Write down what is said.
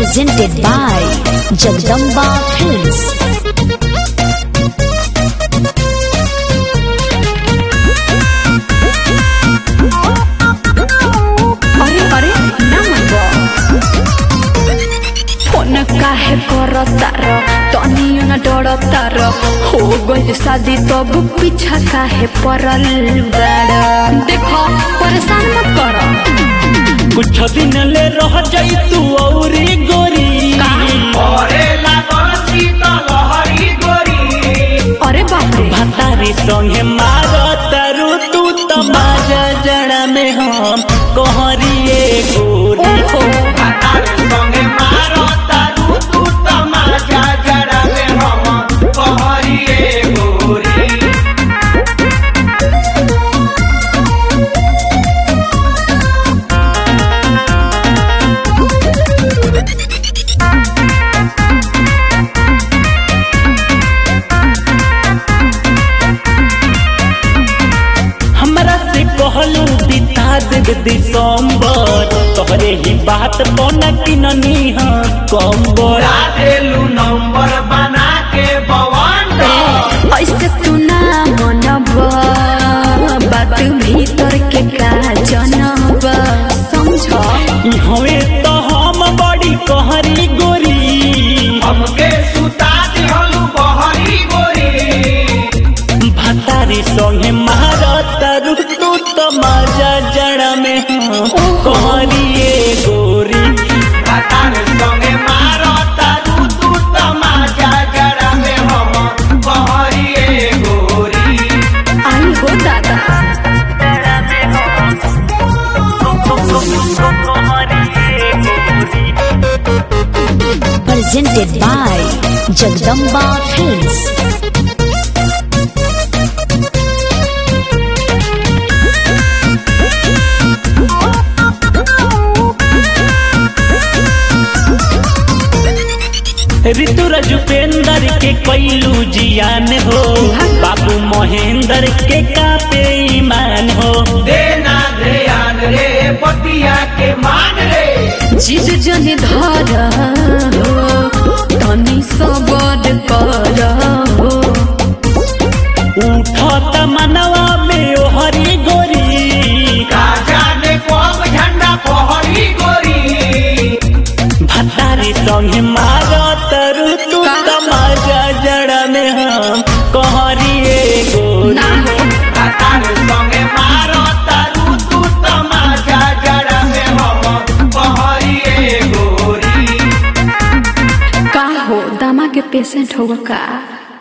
presented by Jagdamba Films. काहे करतार तनियो न डरतार हो गइल शादी तब पीछा काहे पड़ल बड़ देखो परेशान मत कर कुछ दिन ले रह जाई तू औरी गोरी अरे लागल शीतल लहरी गोरी अरे बाप रे भतारी संगे मारतारू तू तमाजा जड़ा में हम कहरिए गोरी भतार संगे मारतारू तू तमाजा जड़ा में हम कहरिए गोरी हमरा से कहलू बिता देव दिसंबर तोहरे ही बात बना कि ननी हाँ कंबर देलू नंबर बना के बवंडर ऐसे तू ना मनब बात भीतर के का जनब समझ होए तो हम बड़ी कहरी गोरी हमके सुता दिहलू बहरी गोरी भतारी संगे मारतारू तू तमाजा जड़ा में हम कहरिए गोरी भतार संगे मारतारू तू तमाजा जड़ा में हम कहरिए गोरी आई हो दादा Presented by Jagdamba Films. ऋतु रजुपेंदर के कैलू जियान हो बाबू महेंद्र के कापे ईमान हो देना ध्यान रे पतिया के मान रे जिद जन धर तनी सबद कर उठत मनवा में ओहरी गोरी का जाने कब झंडा पहरी गोरी भतारी संगे मारतारू तू तमाजा जड़ा में हम कहरिए गोरी भतार संगे मारतारू तू तमाजा जड़ा में हम कहरिए गोरी का हो दामा के पेशेंट होगा का